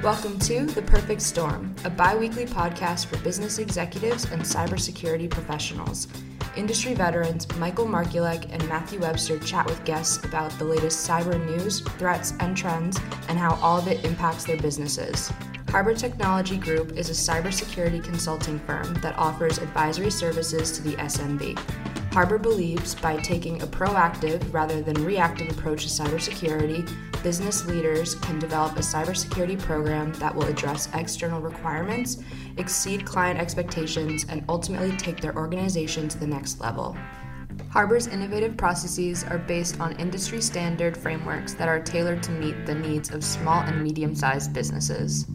Welcome to The Perfect Storm, a bi-weekly podcast for business executives and cybersecurity professionals. Industry veterans Michael Markulek and Matthew Webster chat with guests about the latest cyber news, threats, and trends, and how all of it impacts their businesses. Harbor Technology Group is a cybersecurity consulting firm that offers advisory services to the SMB. Harbor believes by taking a proactive rather than reactive approach to cybersecurity, business leaders can develop a cybersecurity program that will address external requirements, exceed client expectations, and ultimately take their organization to the next level. Harbor's innovative processes are based on industry standard frameworks that are tailored to meet the needs of small and medium-sized businesses.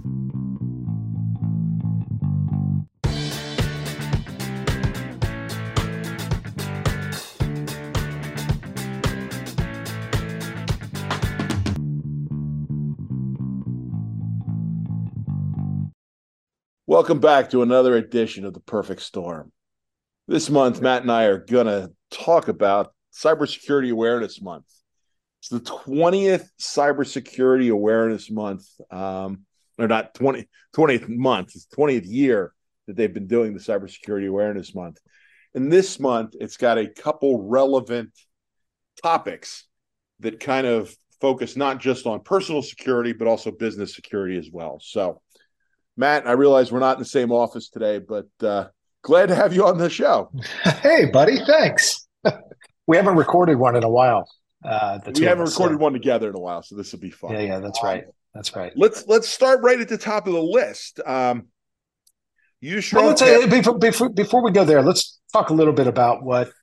Welcome back to another edition of The Perfect Storm. This month, Matt and I are going to talk about Cybersecurity Awareness Month. It's the 20th Cybersecurity Awareness Month, or not 20th month, it's the 20th year that they've been doing the Cybersecurity Awareness Month. And this month, it's got a couple relevant topics that kind of focus not just on personal security, but also business security as well. So, Matt, I realize we're not in the same office today, but glad to have you on the show. Hey, buddy. Thanks. We haven't recorded one in a while. We haven't recorded one together in a while, so this will be fun. Yeah, that's right. That's right. Let's start right at the top of the list. Before we go there, let's talk a little bit about what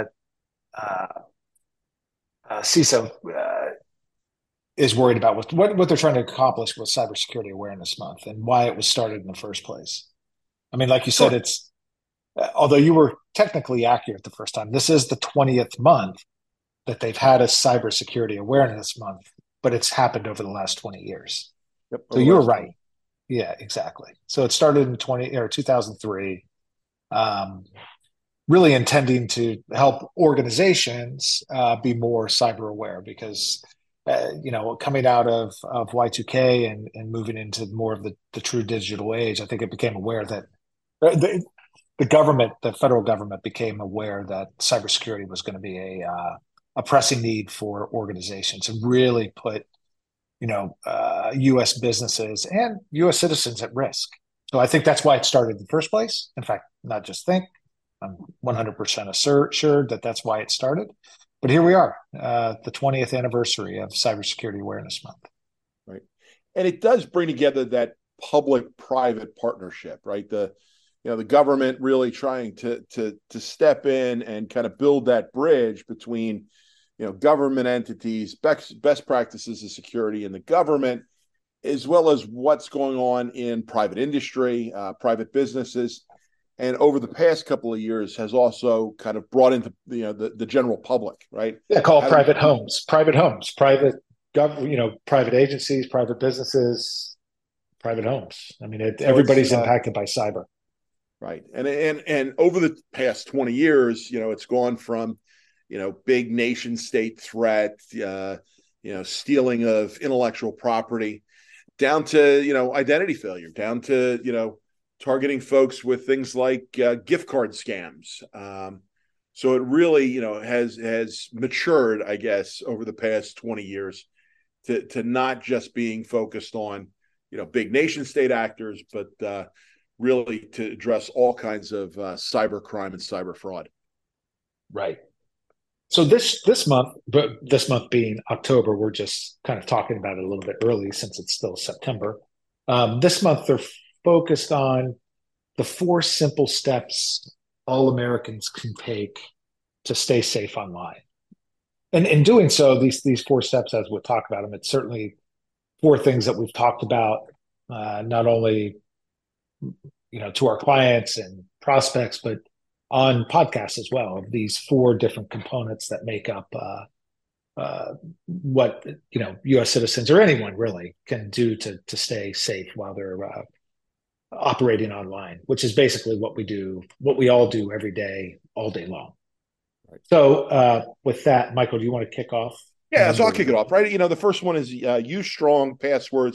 CISO is worried about, what they're trying to accomplish with Cybersecurity Awareness Month and why it was started in the first place. I mean, like you said, it's although you were technically accurate the first time, this is the 20th month that they've had a Cybersecurity Awareness Month, but it's happened over the last 20 years. Yep, so you were right. Yeah, exactly. So it started in 2003, really intending to help organizations be more cyber aware because coming out of Y2K and moving into more of the true digital age, I think it became aware that the federal government became aware that cybersecurity was going to be a pressing need for organizations and really put, U.S. businesses and U.S. citizens at risk. So I think that's why it started in the first place. In fact, not just think, I'm 100% assured that that's why it started. But here we are, the 20th anniversary of Cybersecurity Awareness Month. Right. And it does bring together that public-private partnership, right? The government really trying to step in and kind of build that bridge between, government entities, best practices of security in the government, as well as what's going on in private industry, private businesses. And over the past couple of years has also kind of brought into the general public, right? Yeah, private homes, private agencies, private businesses, private homes. I mean, everybody's impacted by cyber, right? And over the past 20 years, it's gone from big nation state threat, stealing of intellectual property, down to identity failure, down to targeting folks with things like gift card scams. So it really, has matured, I guess, over the past 20 years to not just being focused on, big nation state actors, but really to address all kinds of cyber crime and cyber fraud. Right. So this month being October, we're just kind of talking about it a little bit early since it's still September. This month, they're focused on the 4 simple steps all Americans can take to stay safe online. And in doing so, these 4 steps, as we'll talk about them, it's certainly 4 things that we've talked about, not only to our clients and prospects, but on podcasts as well, of these 4 different components that make up what U.S. citizens or anyone really can do to stay safe while they're operating online, which is basically what we all do every day, all day long. Right. So with that, Michael, do you want to kick off? Yeah, so I'll kick it off, right? The first one is use strong passwords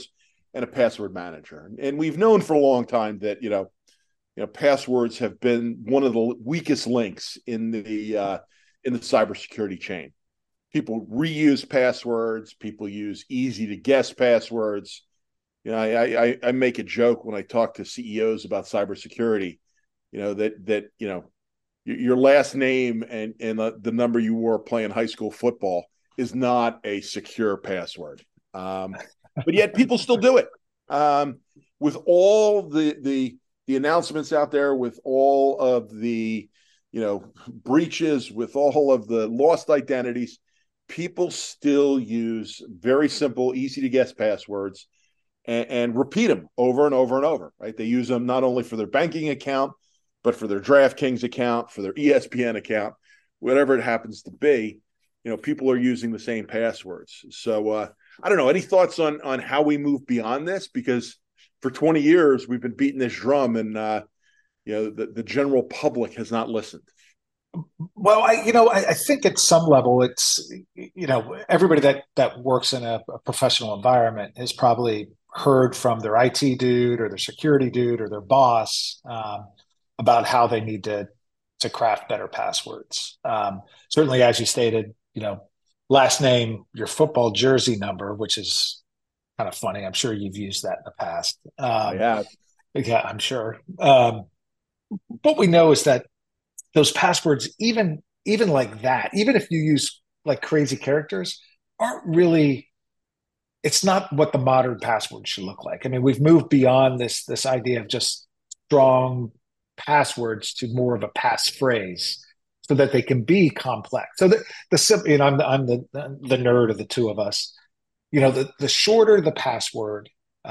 and a password manager. And we've known for a long time that, passwords have been one of the weakest links in the cybersecurity chain. People reuse passwords. People use easy to guess passwords. I make a joke when I talk to CEOs about cybersecurity, that your last name and the number you wore playing high school football is not a secure password. But yet people still do it. With all the announcements out there, with all of the breaches, with all of the lost identities, people still use very simple, easy to guess passwords and repeat them over and over and over, right? They use them not only for their banking account, but for their DraftKings account, for their ESPN account, whatever it happens to be. People are using the same passwords. So I don't know. Any thoughts on how we move beyond this? Because for 20 years we've been beating this drum, and the general public has not listened. Well, I think at some level it's, everybody that works in a professional environment has probably heard from their IT dude or their security dude or their boss about how they need to craft better passwords. Certainly, as you stated, last name, your football jersey number, which is kind of funny. I'm sure you've used that in the past. Yeah, I'm sure. What we know is that those passwords, even like that, even if you use like crazy characters, aren't really. It's not what the modern password should look like. I mean, we've moved beyond this idea of just strong passwords to more of a passphrase, so that they can be complex. So the simple, I'm the nerd of the two of us. The shorter the password,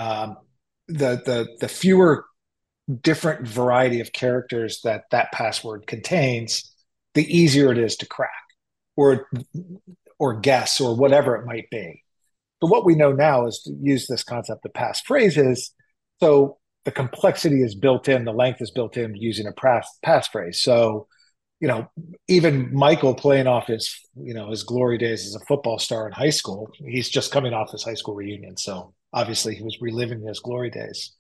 the fewer different variety of characters that password contains, the easier it is to crack or guess or whatever it might be. So what we know now is to use this concept of passphrases. So the complexity is built in, the length is built in using a passphrase. So, even Michael playing off his glory days as a football star in high school, he's just coming off his high school reunion. So obviously he was reliving his glory days.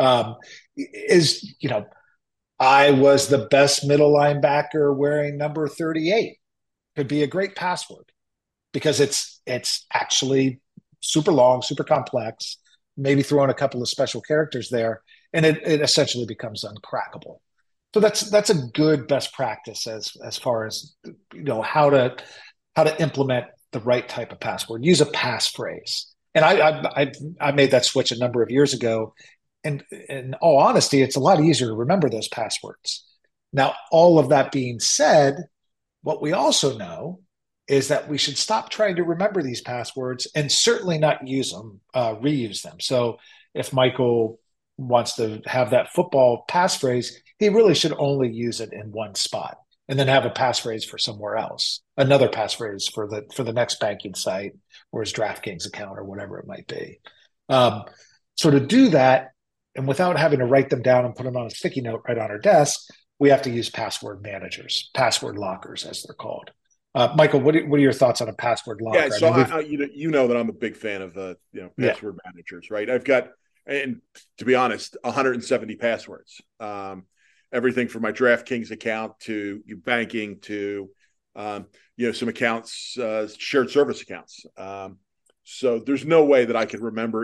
I was the best middle linebacker wearing number 38 could be a great password because it's actually super long, super complex, maybe throw in a couple of special characters there, and it essentially becomes uncrackable. So that's a good best practice as far as how to implement the right type of password. Use a passphrase. And I made that switch a number of years ago. And in all honesty, it's a lot easier to remember those passwords. Now, all of that being said, what we also know is that we should stop trying to remember these passwords and certainly not use them, reuse them. So if Michael wants to have that football passphrase, he really should only use it in one spot and then have a passphrase for somewhere else, another passphrase for the next banking site or his DraftKings account or whatever it might be. So to do that, and without having to write them down and put them on a sticky note right on our desk, we have to use password managers, password lockers, as they're called. Michael, what are your thoughts on a password locker? Yeah, so I that I'm a big fan of password managers, right? I've got, and to be honest, 170 passwords. Everything from my DraftKings account to banking to some accounts, shared service accounts. So there's no way that I could remember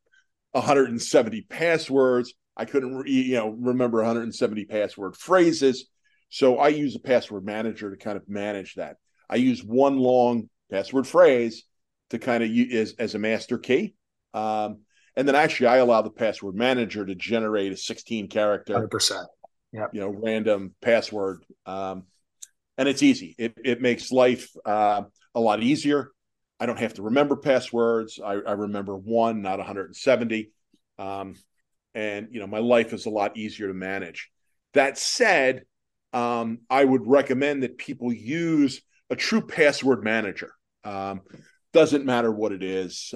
170 passwords. I couldn't remember 170 password phrases. So I use a password manager to kind of manage that. I use one long password phrase to kind of use as a master key. And then actually I allow the password manager to generate a 16 character 100%. Yep. Random password. And it's easy. It makes life a lot easier. I don't have to remember passwords. I remember one, not 170. And my life is a lot easier to manage. That said, I would recommend that people use a true password manager. Doesn't matter what it is,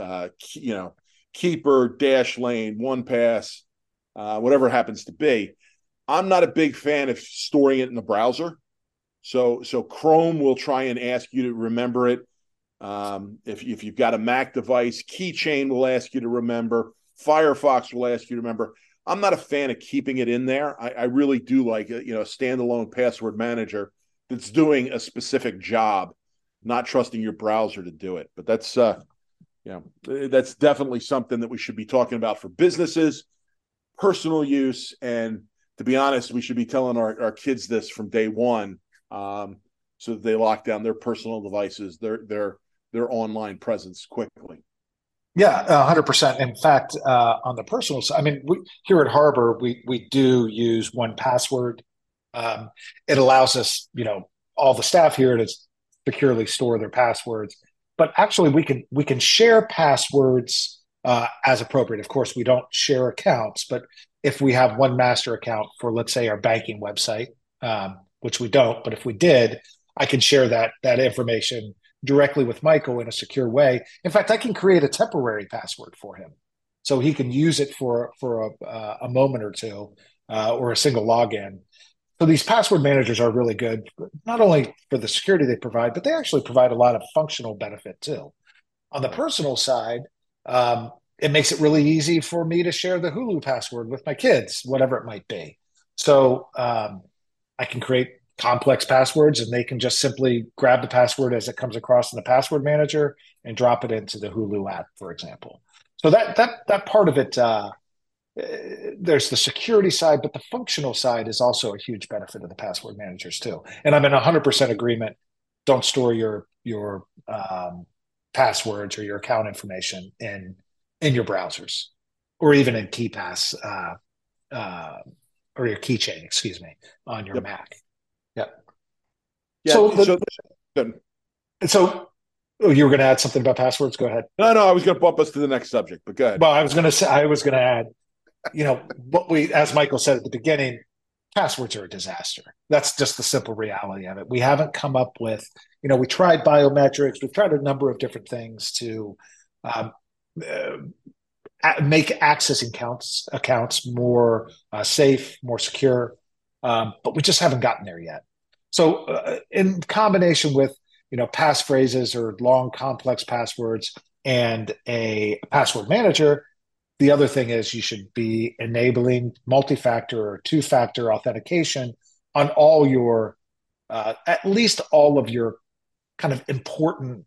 Keeper, Dashlane, OnePass, whatever it happens to be. I'm not a big fan of storing it in the browser. So Chrome will try and ask you to remember it. If you've got a Mac device, Keychain will ask you to remember. Firefox will ask you to remember. I'm not a fan of keeping it in there. I really do like a standalone password manager that's doing a specific job, not trusting your browser to do it. But that's definitely something that we should be talking about for businesses, personal use, and to be honest, we should be telling our kids this from day one, so that they lock down their personal devices, their online presence quickly. Yeah, 100%. In fact, on the personal side, I mean, here at Harbor, we do use 1Password. It allows us, all the staff here to securely store their passwords. But actually, we can share passwords as appropriate. Of course, we don't share accounts, but if we have one master account for, let's say, our banking website, which we don't, but if we did, I can share that information directly with Michael in a secure way. In fact, I can create a temporary password for him, so he can use it for a moment or two, or a single login. So these password managers are really good, not only for the security they provide, but they actually provide a lot of functional benefit too. On the personal side, it makes it really easy for me to share the Hulu password with my kids, whatever it might be. So I can create complex passwords, and they can just simply grab the password as it comes across in the password manager and drop it into the Hulu app, for example. So that part of it, there's the security side, but the functional side is also a huge benefit of the password managers too. And I'm in 100% agreement. Don't store your passwords or your account information in your browsers, or even in KeyPass, or your keychain, excuse me, on your Mac. Yep. Yeah. So you were going to add something about passwords? Go ahead. No, I was going to bump us to the next subject, but go ahead. Well, I was going to add, what as Michael said at the beginning, passwords are a disaster. That's just the simple reality of it. We haven't come up with, we tried biometrics, we've tried a number of different things to make accessing accounts more safe, more secure, but we just haven't gotten there yet. So in combination with, passphrases or long complex passwords and a password manager, the other thing is you should be enabling multi-factor or two-factor authentication on all your, at least all of your kind of important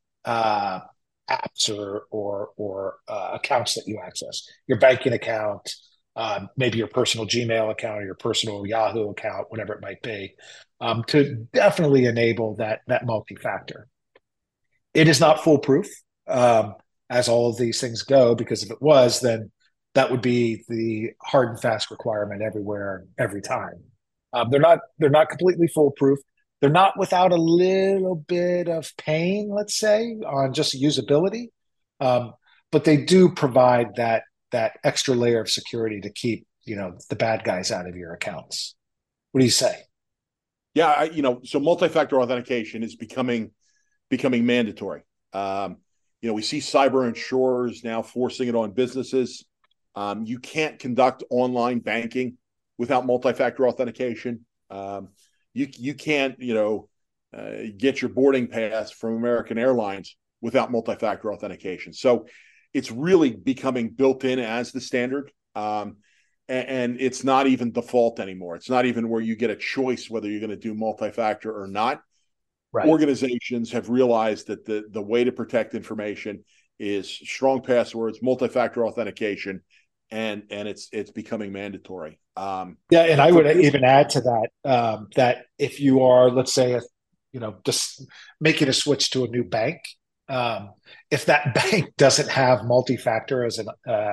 apps or accounts that you access. Your banking account, maybe your personal Gmail account or your personal Yahoo account, whatever it might be, to definitely enable that multi-factor. It is not foolproof, as all of these things go, because if it was, then that would be the hard and fast requirement everywhere, every time. They're not completely foolproof. They're not without a little bit of pain, let's say, on just usability, but they do provide that extra layer of security to keep the bad guys out of your accounts. What do you say? Yeah, so multi-factor authentication is becoming mandatory. We see cyber insurers now forcing it on businesses. You can't conduct online banking without multi-factor authentication. You can't, get your boarding pass from American Airlines without multi-factor authentication. So it's really becoming built in as the standard. And it's not even default anymore. It's not even where you get a choice whether you're going to do multi-factor or not. Right. Organizations have realized that the way to protect information is strong passwords, multi-factor authentication, and it's becoming mandatory. And I would even add to that that if you are, let's say, just making a switch to a new bank, if that bank doesn't have multi-factor as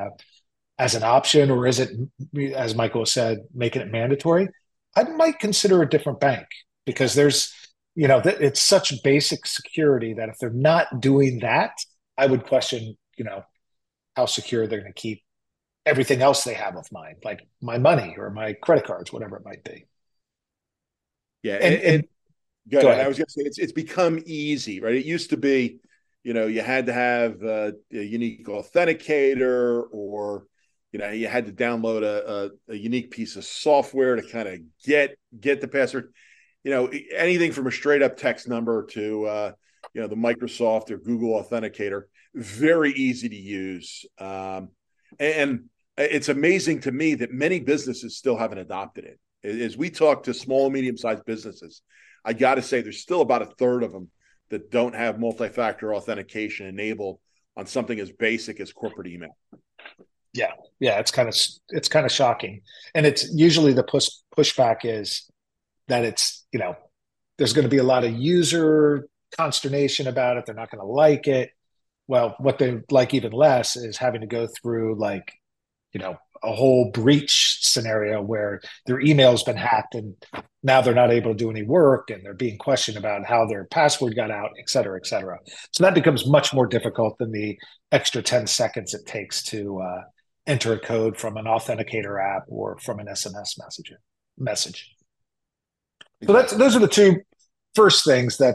an option, or is it, as Michael said, making it mandatory, I might consider a different bank, because there's, it's such basic security that if they're not doing that, I would question, how secure they're going to keep everything else they have of mine, like my money or my credit cards, whatever it might be. Yeah. And go ahead. I was going to say it's become easy, right? It used to be, you had to have a unique authenticator, or, you had to download a unique piece of software to kind of get the password. Anything from a straight up text number to, the Microsoft or Google Authenticator, very easy to use. And it's amazing to me that many businesses still haven't adopted it. As we talk to small and medium-sized businesses, I got to say there's still about a third of them that don't have multi-factor authentication enabled on something as basic as corporate email. Yeah, it's kind of shocking, and it's usually the pushback is that it's there's going to be a lot of user consternation about it. They're not going to like it. Well, what they like even less is having to go through a whole breach scenario where their email's been hacked and now they're not able to do any work and they're being questioned about how their password got out, et cetera, et cetera. So that becomes much more difficult than the extra 10 seconds it takes to enter a code from an authenticator app or from an SMS message. So those are the two first things that,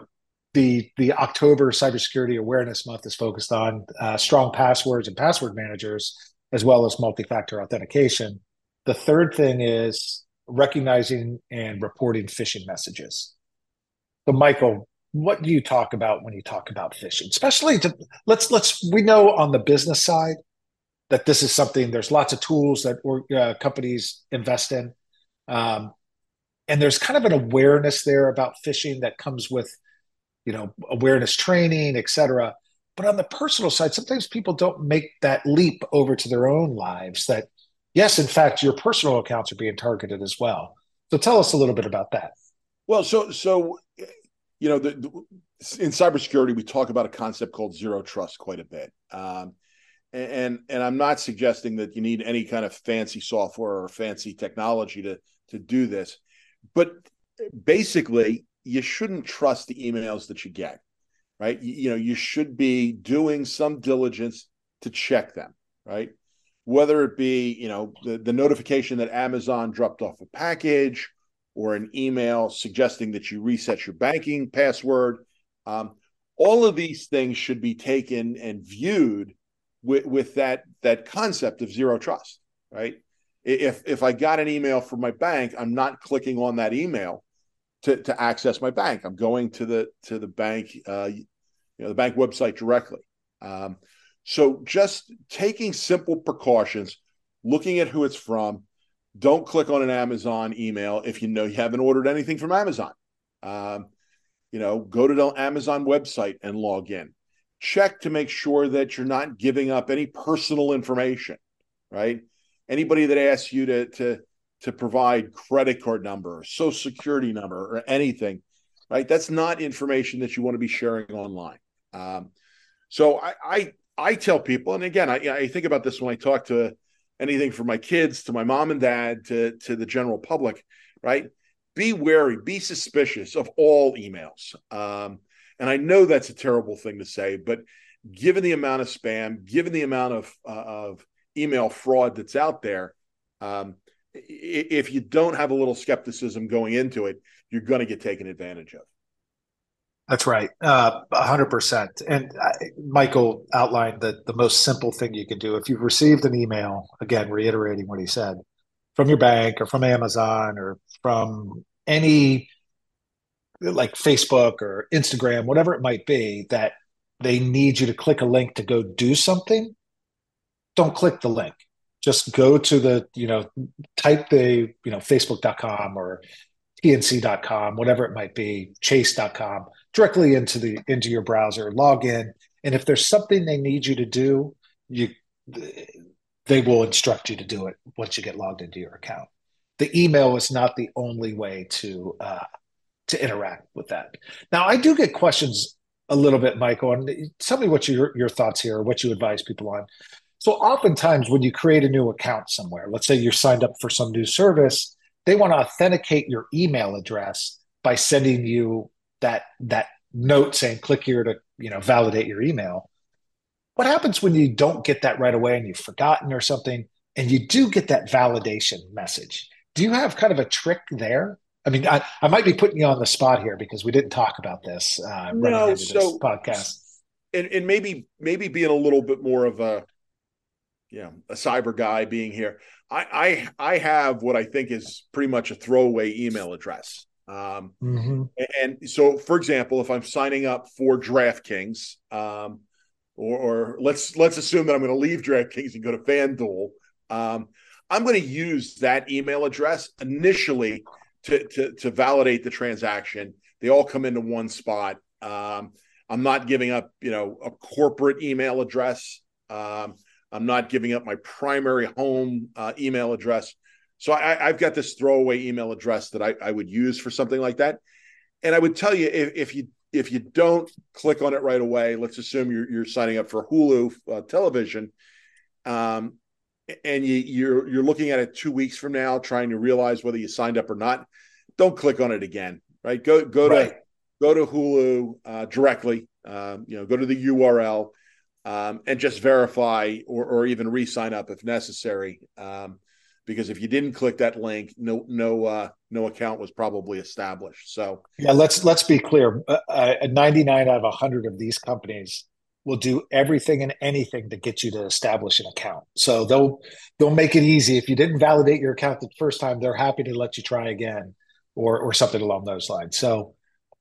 the October Cybersecurity Awareness Month is focused on, strong passwords and password managers, as well as multi-factor authentication. The third thing is recognizing and reporting phishing messages. So, Michael, what do you talk about when you talk about phishing? Especially we know on the business side that this is something, there's lots of tools that companies invest in. And there's kind of an awareness there about phishing that comes with, awareness training, et cetera. But on the personal side, sometimes people don't make that leap over to their own lives that, yes, in fact, your personal accounts are being targeted as well. So tell us a little bit about that. Well, so in cybersecurity, we talk about a concept called zero trust quite a bit. And I'm not suggesting that you need any kind of fancy software or fancy technology to do this. But basically, you shouldn't trust the emails that you get, right? You should be doing some diligence to check them, right? Whether it be, the notification that Amazon dropped off a package or an email suggesting that you reset your banking password. All of these things should be taken and viewed with that concept of zero trust, right? If I got an email from my bank, I'm not clicking on that email to access my bank. I'm going to the bank, the bank website directly. So just taking simple precautions, looking at who it's from. Don't click on an Amazon email if you haven't ordered anything from Amazon. Go to the Amazon website and log in. Check to make sure that you're not giving up any personal information, right? Anybody that asks you to provide credit card number, or social security number, or anything, right? That's not information that you want to be sharing online. So I tell people, and again, I think about this when I talk to anything from my kids to my mom and dad to the general public, right? Be wary, be suspicious of all emails. And I know that's a terrible thing to say, but given the amount of spam, given the amount of email fraud that's out there, if you don't have a little skepticism going into it, you're going to get taken advantage of. That's right, 100%. And Michael outlined the most simple thing you can do. If you've received an email, again, reiterating what he said, from your bank or from Amazon or from any like Facebook or Instagram, whatever it might be, that they need you to click a link to go do something, don't click the link. Just go to type the, facebook.com or tnc.com, whatever it might be, chase.com, directly into your browser, log in. And if there's something they need you to do, they will instruct you to do it once you get logged into your account. The email is not the only way to interact with that. Now, I do get questions a little bit, Michael, and tell me what your thoughts here, or what you advise people on. So oftentimes when you create a new account somewhere, let's say you're signed up for some new service, they want to authenticate your email address by sending you that note saying, click here to, validate your email. What happens when you don't get that right away and you've forgotten or something, and you do get that validation message? Do you have kind of a trick there? I mean, I might be putting you on the spot here because we didn't talk about this running into this podcast. And maybe being a little bit more of a cyber guy being here. I have what I think is pretty much a throwaway email address. And so, for example, if I'm signing up for DraftKings, or let's assume that I'm going to leave DraftKings and go to FanDuel. I'm going to use that email address initially to validate the transaction. They all come into one spot. I'm not giving up, a corporate email address. I'm not giving up my primary home email address. So I've got this throwaway email address that I would use for something like that. And I would tell you, if you don't click on it right away, let's assume you're signing up for Hulu television, and you're looking at it 2 weeks from now, trying to realize whether you signed up or not. Don't click on it again. Right? Go Right. to Hulu directly. Go to the URL and just verify or even re-sign up if necessary. Because if you didn't click that link, no account was probably established. So Yeah, let's be clear. 99 out of 100 of these companies will do everything and anything to get you to establish an account. So they'll make it easy. If you didn't validate your account the first time, they're happy to let you try again, or something along those lines. So,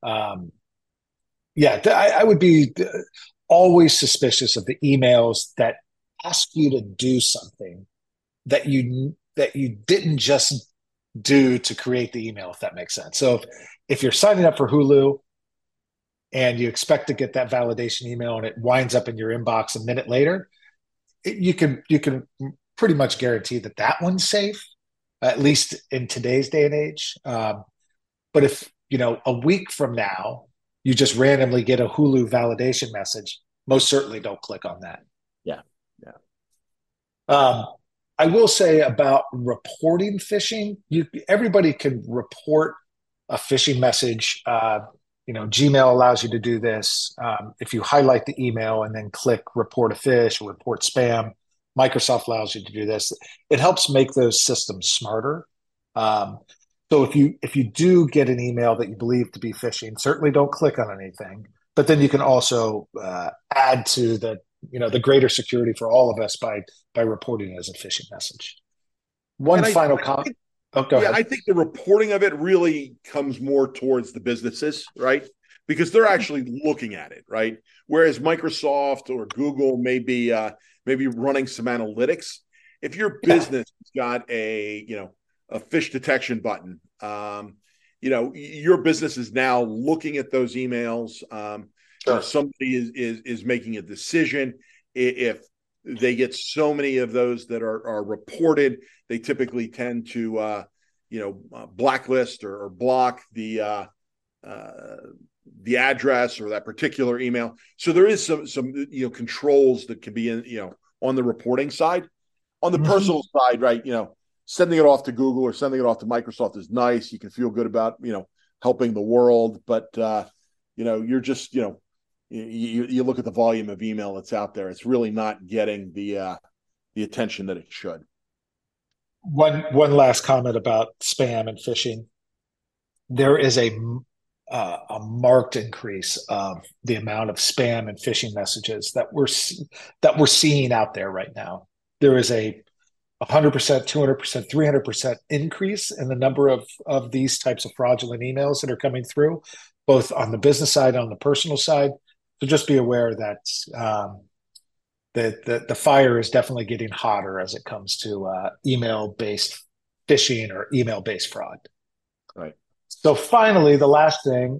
yeah, I would be always suspicious of the emails that ask you to do something that you didn't just do to create the email, if that makes sense. So if you're signing up for Hulu and you expect to get that validation email and it winds up in your inbox a minute later, you can pretty much guarantee that one's safe, at least in today's day and age. But if a week from now you just randomly get a Hulu validation message, most certainly don't click on that. yeah. I will say about reporting phishing, everybody can report a phishing message. Gmail allows you to do this. If you highlight the email and then click report a phish or report spam, Microsoft allows you to do this. It helps make those systems smarter. So if you do get an email that you believe to be phishing, certainly don't click on anything. But then you can also add to the greater security for all of us by reporting it as a phishing message. One final comment. Oh, go ahead. I think the reporting of it really comes more towards the businesses, right? Because they're actually looking at it, right? Whereas Microsoft or Google may be running some analytics. If your business has got a phish detection button, your business is now looking at those emails. Sure. If somebody is making a decision, if they get so many of those that are reported, they typically tend to blacklist or block the address or that particular email. So there is some controls that can be on the reporting side. On the personal side, right? Sending it off to Google or sending it off to Microsoft is nice. You can feel good about helping the world, but you're just you look at the volume of email that's out there. It's really not getting the attention that it should. One last comment about spam and phishing. There is a marked increase of the amount of spam and phishing messages that we're seeing out there right now. There is a 100%, 200%, 300% increase in the number of these types of fraudulent emails that are coming through, both on the business side and on the personal side. So just be aware that the fire is definitely getting hotter as it comes to email-based phishing or email-based fraud. Right. So finally, the last thing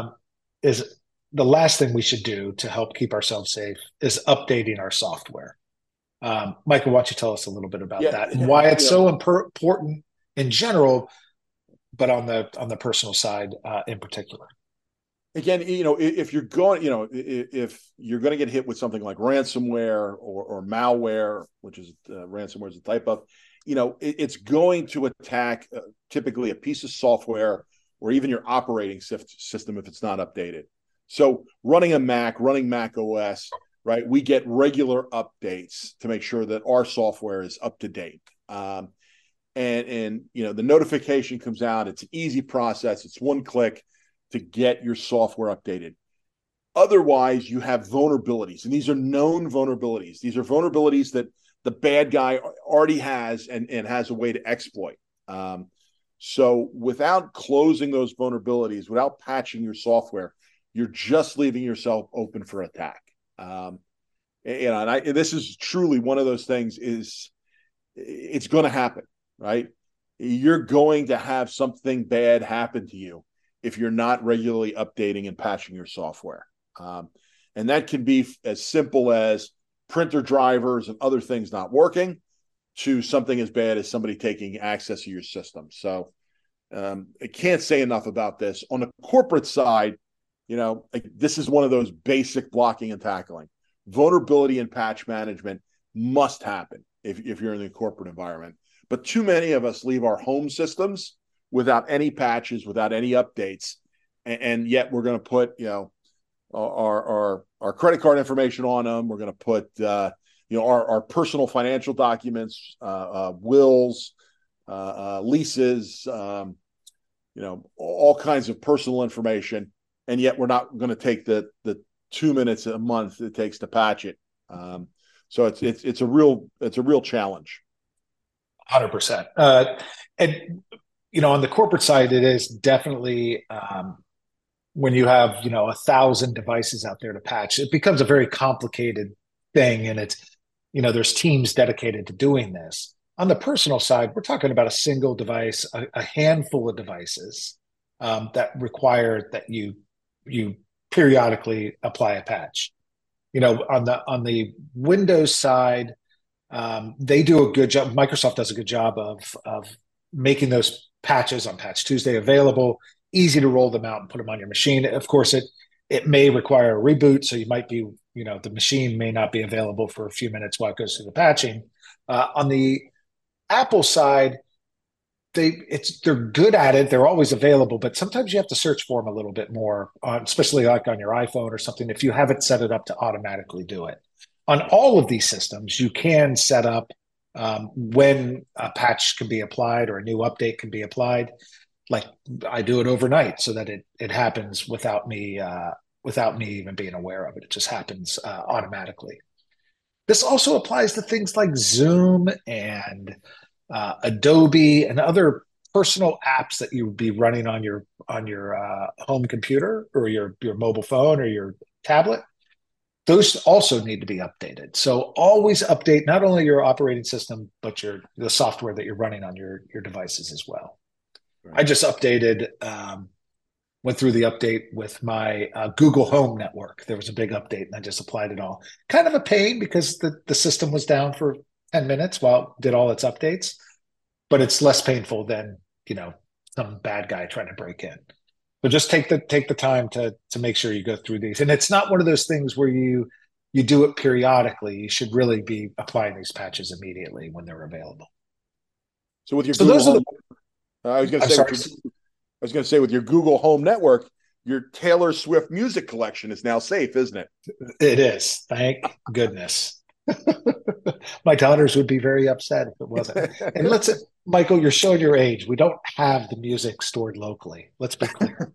we should do to help keep ourselves safe is updating our software. Michael, why don't you tell us a little bit about that and why it's so important in general, but on the personal side in particular? Again, if you're going, if you're going to get hit with something like ransomware or malware, which is ransomware is a type of, it's going to attack typically a piece of software or even your operating system if it's not updated. So running Mac OS, right? We get regular updates to make sure that our software is up to date. And the notification comes out. It's an easy process. It's one click to get your software updated. Otherwise, you have vulnerabilities, and these are known vulnerabilities. These are vulnerabilities that the bad guy already has and has a way to exploit. So without closing those vulnerabilities, without patching your software, you're just leaving yourself open for attack. And this is truly one of those things. It's going to happen, right? You're going to have something bad happen to you if you're not regularly updating and patching your software. And that can be as simple as printer drivers and other things not working, to something as bad as somebody taking access to your system. So I can't say enough about this. On the corporate side, this is one of those basic blocking and tackling. Vulnerability and patch management must happen if you're in the corporate environment. But too many of us leave our home systems without any patches, without any updates, and yet we're going to put our credit card information on them. We're going to put our personal financial documents, wills, leases, all kinds of personal information, and yet we're not going to take the 2 minutes a month it takes to patch it. So it's a real challenge. 100%. And on the corporate side, it is definitely when you have 1,000 devices out there to patch, it becomes a very complicated thing, and it's there's teams dedicated to doing this. On the personal side, we're talking about a single device, a handful of devices that require that you periodically apply a patch. On the Windows side, they do a good job. Microsoft does a good job of making those patches on Patch Tuesday available, easy to roll them out and put them on your machine. Of course, it may require a reboot, so you might be, the machine may not be available for a few minutes while it goes through the patching. On the Apple side, they're good at it. They're always available, but sometimes you have to search for them a little bit more, especially like on your iPhone or something, if you haven't set it up to automatically do it. On all of these systems, you can set up when a patch can be applied or a new update can be applied. Like I do it overnight so that it happens without me even being aware of it. It just happens automatically. This also applies to things like Zoom and Adobe and other personal apps that you would be running on your home computer or your mobile phone or your tablet. Those also need to be updated. So always update not only your operating system, but the software that you're running on your devices as well. Right. I just updated, went through the update with my Google Home network. There was a big update and I just applied it all. Kind of a pain because the system was down for 10 minutes while it did all its updates, but it's less painful than, some bad guy trying to break in. So just take the time to make sure you go through these. And it's not one of those things where you do it periodically. You should really be applying these patches immediately when they're available. So with your I was going to say with your Google Home network, your Taylor Swift music collection is now safe, isn't it? It is. Thank goodness. My daughters would be very upset if it wasn't. And Michael, you're showing your age. We don't have the music stored locally. Let's be clear.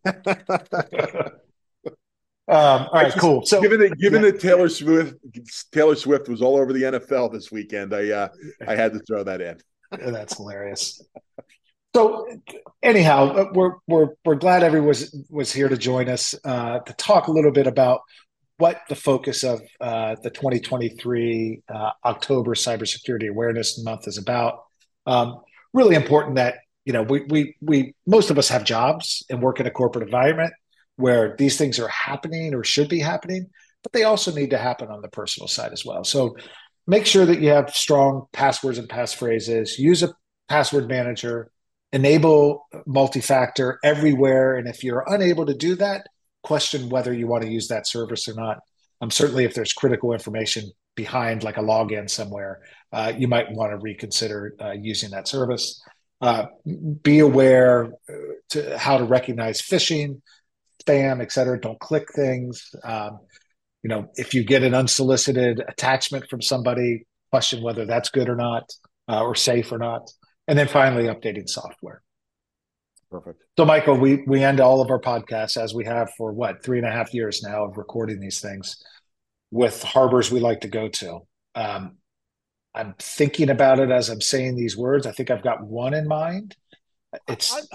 All right, cool. So, given that Taylor Swift was all over the NFL this weekend, I had to throw that in. That's hilarious. So, anyhow, we're glad everyone was here to join us to talk a little bit about what the focus of the 2023 October Cybersecurity Awareness Month is about. Really important that we most of us have jobs and work in a corporate environment where these things are happening or should be happening, but they also need to happen on the personal side as well. So make sure that you have strong passwords and passphrases. Use a password manager. Enable multi-factor everywhere, and if you're unable to do that, question whether you want to use that service or not. Certainly, if there's critical information behind, like a login somewhere, you might want to reconsider using that service. Be aware to how to recognize phishing, spam, et cetera. Don't click things. If you get an unsolicited attachment from somebody, question whether that's good or not, or safe or not. And then finally, updating software. Perfect. So, Michael, we end all of our podcasts, as we have for 3.5 years now of recording these things, with harbors we like to go to. I'm thinking about it as I'm saying these words. I think I've got one in mind.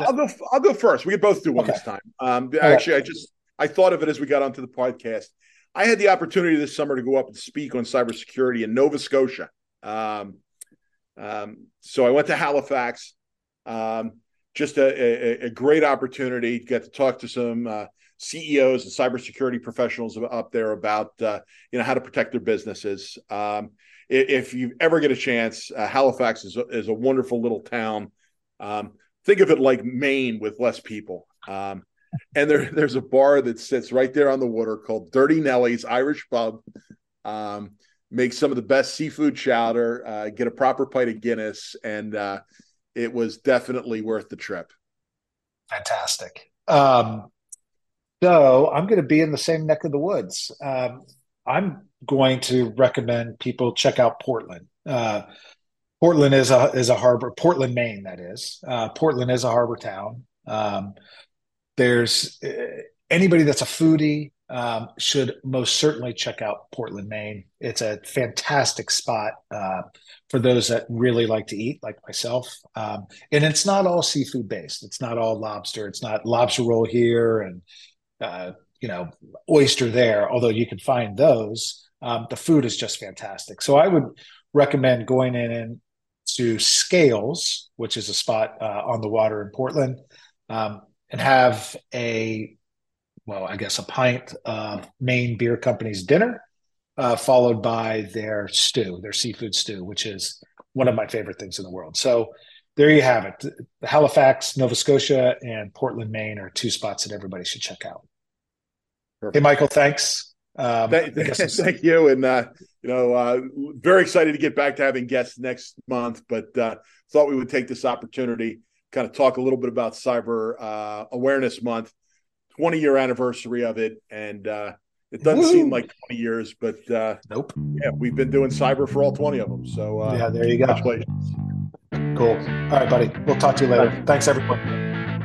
I'll go first. We can both do one this time. Actually, I thought of it as we got onto the podcast. I had the opportunity this summer to go up and speak on cybersecurity in Nova Scotia. So I went to Halifax. Just a great opportunity to get to talk to some CEOs and cybersecurity professionals up there about how to protect their businesses. If you ever get a chance, Halifax is a wonderful little town. Think of it like Maine with less people. And there's a bar that sits right there on the water called Dirty Nelly's Irish Pub. Make some of the best seafood chowder, get a proper pint of Guinness, and it was definitely worth the trip. Fantastic. So I'm going to be in the same neck of the woods. I'm going to recommend people check out Portland. Portland is a harbor. Portland, Maine, that is. Portland is a harbor town. There's anybody that's a foodie should most certainly check out Portland, Maine. It's a fantastic spot for those that really like to eat, like myself. And it's not all seafood based. It's not all lobster. It's not lobster roll here and oyster there. Although you can find those, the food is just fantastic. So I would recommend going in to Scales, which is a spot on the water in Portland, and have a pint of Maine Beer Company's dinner, followed by their seafood stew, which is one of my favorite things in the world. So there you have it. Halifax, Nova Scotia, and Portland, Maine are two spots that everybody should check out. Perfect. Hey, Michael, thanks. Thank you. And, very excited to get back to having guests next month, but thought we would take this opportunity, kind of talk a little bit about Cyber Awareness Month, 20-year anniversary of it. And it doesn't seem like 20 years, but nope. Yeah, we've been doing cyber for all 20 of them. So there you go. Congratulations. Cool. All right, buddy. We'll talk to you later. Bye. Thanks, everyone.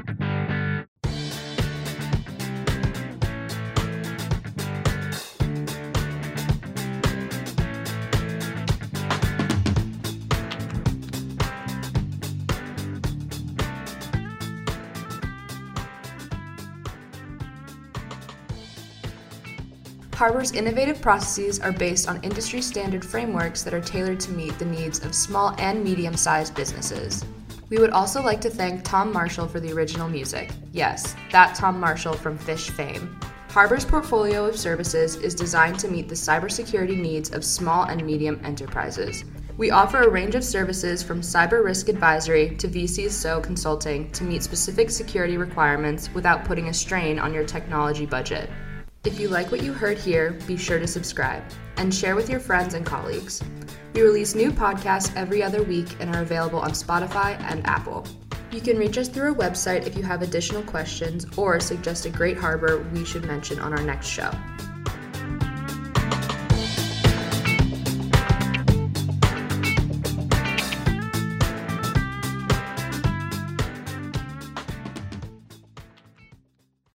Harbor's innovative processes are based on industry standard frameworks that are tailored to meet the needs of small and medium-sized businesses. We would also like to thank Tom Marshall for the original music. Yes, that Tom Marshall from Phish fame. Harbor's portfolio of services is designed to meet the cybersecurity needs of small and medium enterprises. We offer a range of services from cyber risk advisory to VCSO consulting to meet specific security requirements without putting a strain on your technology budget. If you like what you heard here, be sure to subscribe and share with your friends and colleagues. We release new podcasts every other week and are available on Spotify and Apple. You can reach us through our website if you have additional questions or suggest a great harbor we should mention on our next show.